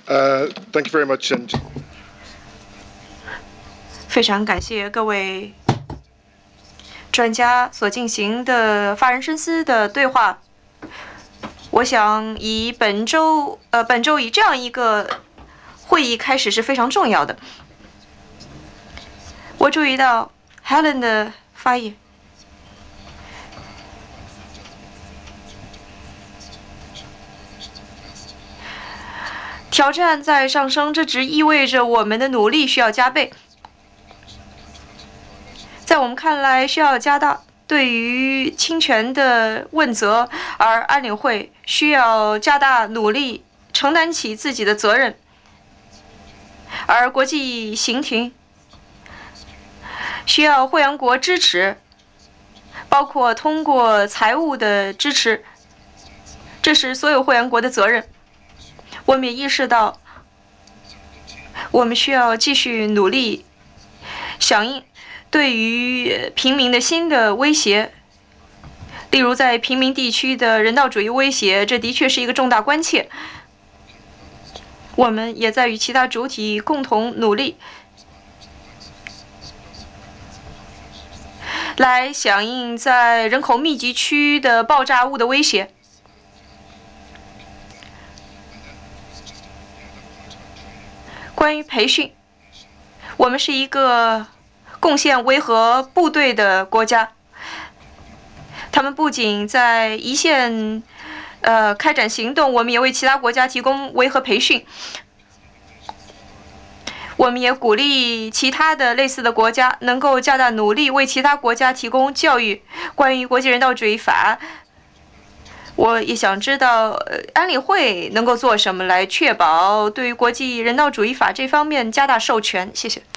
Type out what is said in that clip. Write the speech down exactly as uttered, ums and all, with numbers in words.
Uh, thank you very much. And 非常感谢各位专家所进行的发人深思的对话。我想以本周呃本周以这样一个会议开始是非常重要的。我注意到 Helen 的发言。挑战在上升，这只意味着我们的努力需要加倍。在我们看来，需要加大对于侵权的问责，而安理会需要加大努力，承担起自己的责任。而国际刑庭需要会员国支持，包括通过财务的支持，这是所有会员国的责任。我们也意识到，我们需要继续努力，响应对于平民的新的威胁，例如在平民地区的人道主义威胁，这的确是一个重大关切。我们也在与其他主体共同努力，来响应在人口密集区的爆炸物的威胁。关于培训，我们是一个贡献维和部队的国家，他们不仅在一线呃开展行动，我们也为其他国家提供维和培训。我们也鼓励其他的类似的国家能够加大努力，为其他国家提供教育。关于国际人道主义法，我也想知道，呃，安理会能够做什么来确保对于国际人道主义法这方面加大授权？谢谢。